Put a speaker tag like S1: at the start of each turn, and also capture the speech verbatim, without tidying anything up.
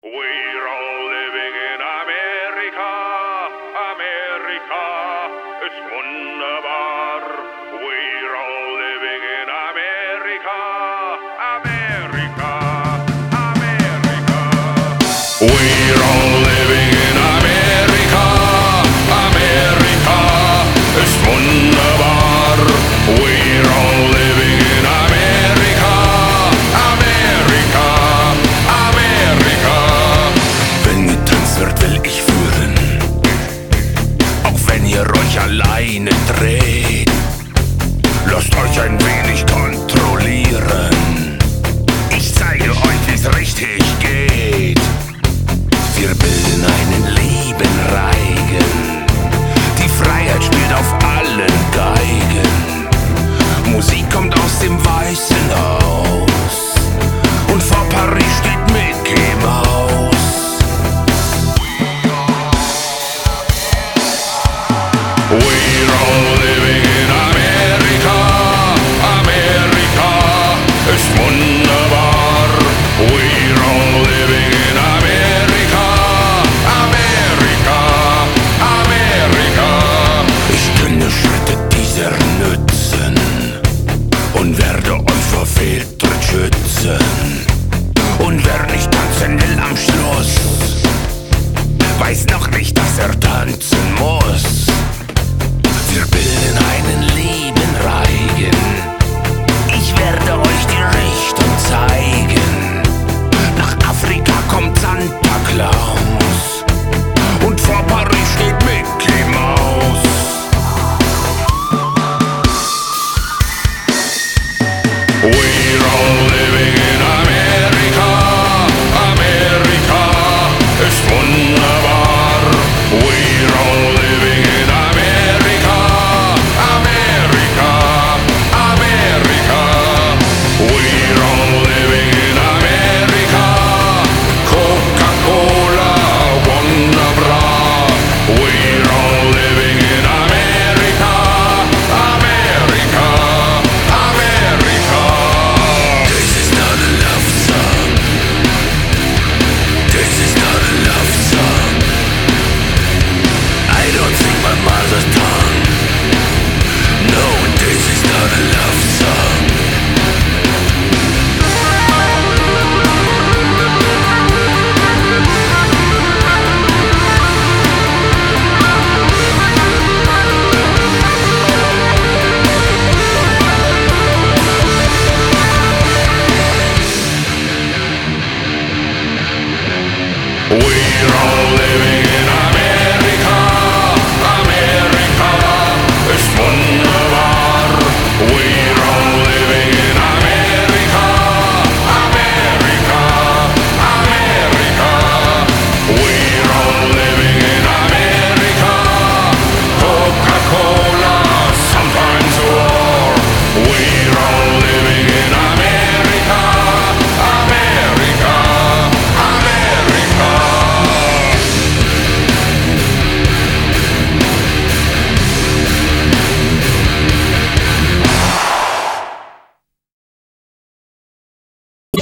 S1: We're all living in Amerika, Amerika ist wunderbar. We're all living in Amerika, Amerika, Amerika. We're all living in Amerika, Amerika ist wunderbar. We're all living in Amerika, Amerika, Amerika.
S2: Wenn getanzt wird, will ich führen, auch wenn ihr euch alleine dreht. Lasst euch ein wenig kontrollieren. Ich zeige euch, wie's richtig geht. Wir bilden einen lieben Reigen. Die Freiheit spielt auf allen Geigen. Musik kommt aus dem Weißen Haus und vor Paris steht Mickey Mouse.
S1: We're all living in Amerika, Amerika ist wunderbar. We're all living in Amerika, Amerika, Amerika.
S2: Ich kenne Schritte dieser nützen und werde euch vor Fehltritt schützen. Und wer nicht tanzen will am Schluss, weiß noch nicht, dass er tanzen muss. Wir bilden einen lieben Reigen. Ich werde euch die Richtung zeigen. Nach Afrika kommt Santa Claus und vor Paris steht Mickey Mouse.
S1: We're all living in Amerika, Amerika ist wunderbar. We're all living in Amerika, Amerika, Amerika. We're all living in Amerika. Coca-Cola, Wonderbra. We're all living in Amerika, Amerika, Amerika.
S2: This is not a love song. This is not a love song. I don't sing my mother's tongue. No, this is not a love song.
S1: We